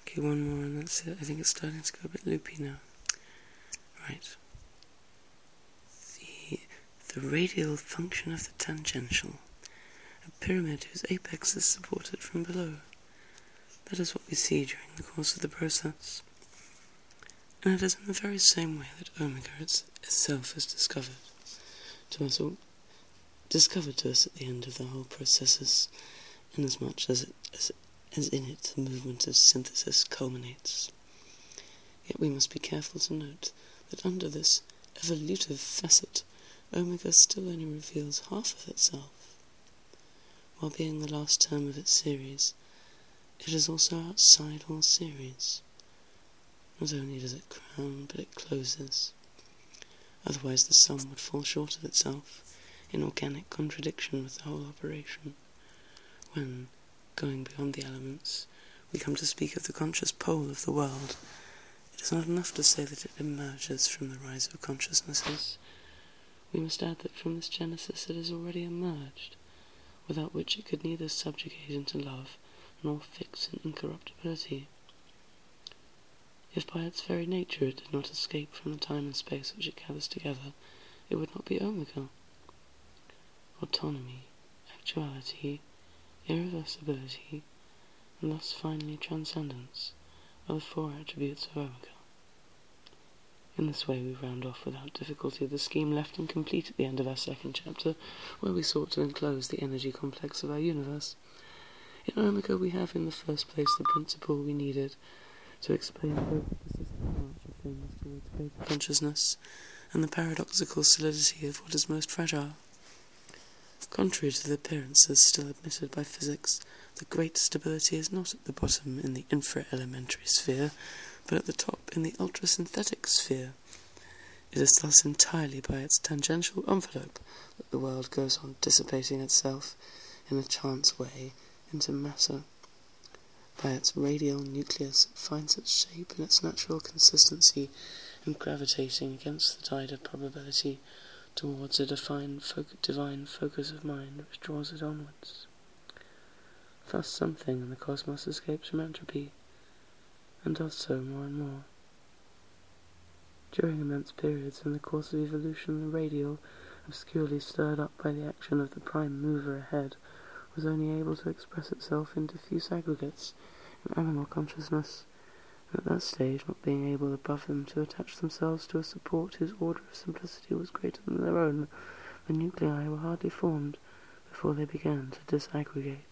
Okay, one more and that's it. I think it's starting to go a bit loopy now. Right. The radial function of the tangential. A pyramid whose apex is supported from below. That is what we see during the course of the process. And it is in the very same way that omega itself is discovered to us at the end of the whole processes, inasmuch as in it the movement of synthesis culminates. Yet we must be careful to note that under this evolutive facet, omega still only reveals half of itself. While being the last term of its series, it is also outside all series. Not only does it crown, but it closes. Otherwise the sum would fall short of itself, in organic contradiction with the whole operation. When, going beyond the elements, we come to speak of the conscious pole of the world, it is not enough to say that it emerges from the rise of consciousnesses. We must add that from this genesis it has already emerged, without which it could neither subjugate into love nor fix in incorruptibility. If by its very nature it did not escape from the time and space which it gathers together, it would not be omega. Autonomy, actuality, irreversibility, and thus finally transcendence are the four attributes of omega. In this way we round off without difficulty the scheme left incomplete at the end of our second chapter, where we sought to enclose the energy complex of our universe. In omega we have in the first place the principle we needed to explain both the persistent march of things towards greater consciousness and the paradoxical solidity of what is most fragile. Contrary to the appearances still admitted by physics, the great stability is not at the bottom in the infra-elementary sphere, but at the top in the ultra-synthetic sphere. It is thus entirely by its tangential envelope that the world goes on dissipating itself in a chance way into matter. By its radial nucleus it finds its shape and its natural consistency, and gravitating against the tide of probability towards a divine focus of mind which draws it onwards. Thus something in the cosmos escapes from entropy, and does so more and more. During immense periods in the course of evolution, the radial, obscurely stirred up by the action of the prime mover ahead, was only able to express itself in diffuse aggregates in animal consciousness, and at that stage, not being able above them to attach themselves to a support whose order of simplicity was greater than their own, the nuclei were hardly formed before they began to disaggregate.